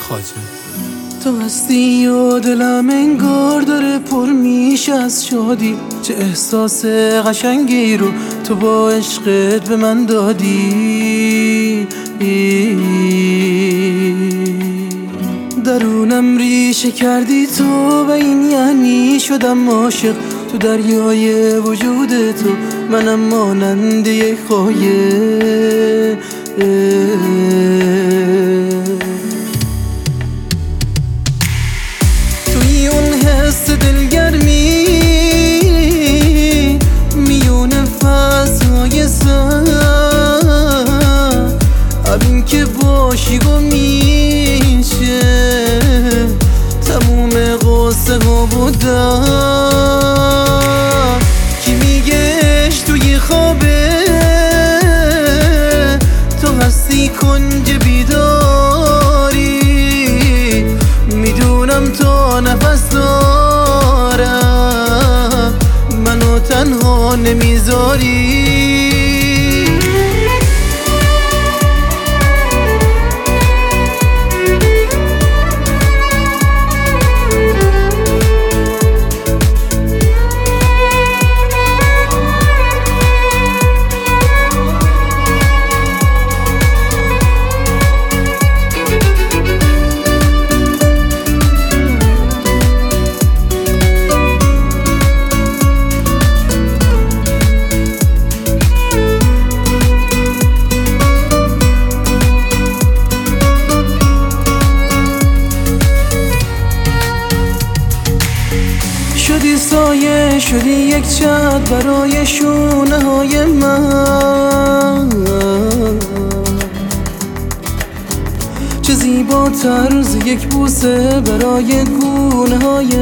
خواجه. تو هستی و دلم انگار داره پر میشه از شادی، چه احساس قشنگی رو تو با عشقت به من دادی. درونم ریشه کردی تو و این یعنی شدم عاشق، تو دریای وجود تو منم مانند یک خایه. توی اون حس دلگرمی میون فضای سر، همین که باشی گم میشه تموم قصه ها بودن. کی میگهش توی خوابه تو هستی کنج بیداری، میدونم تو نفس دارم منو تنها نمیذاری. شدی سایه، شدی یک چت برای شونه های من، چه زیباتر از یک بوسه برای گونه های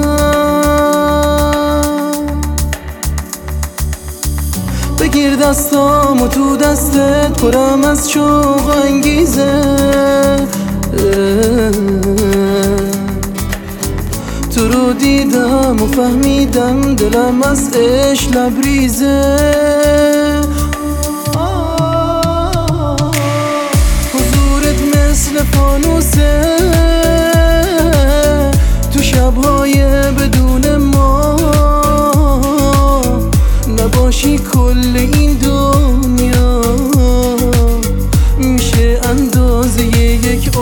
من. بگیر دستامو تو دستت پرم از شوق و انگیزه، تو رو دیدم و فهمیدم دلم از عشق لبریزه. حضورت مثل فانوسه تو شبهای بدون ما، نباشی کل این دنیا میشه اندازه یک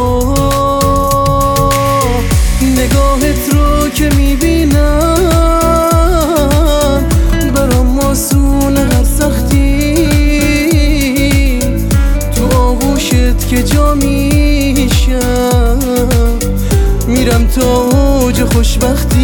نگاهت رو که میبینم برام آسونه هر سختی، تو آغوشت که جا میشم میرم تا اوج خوشبختی.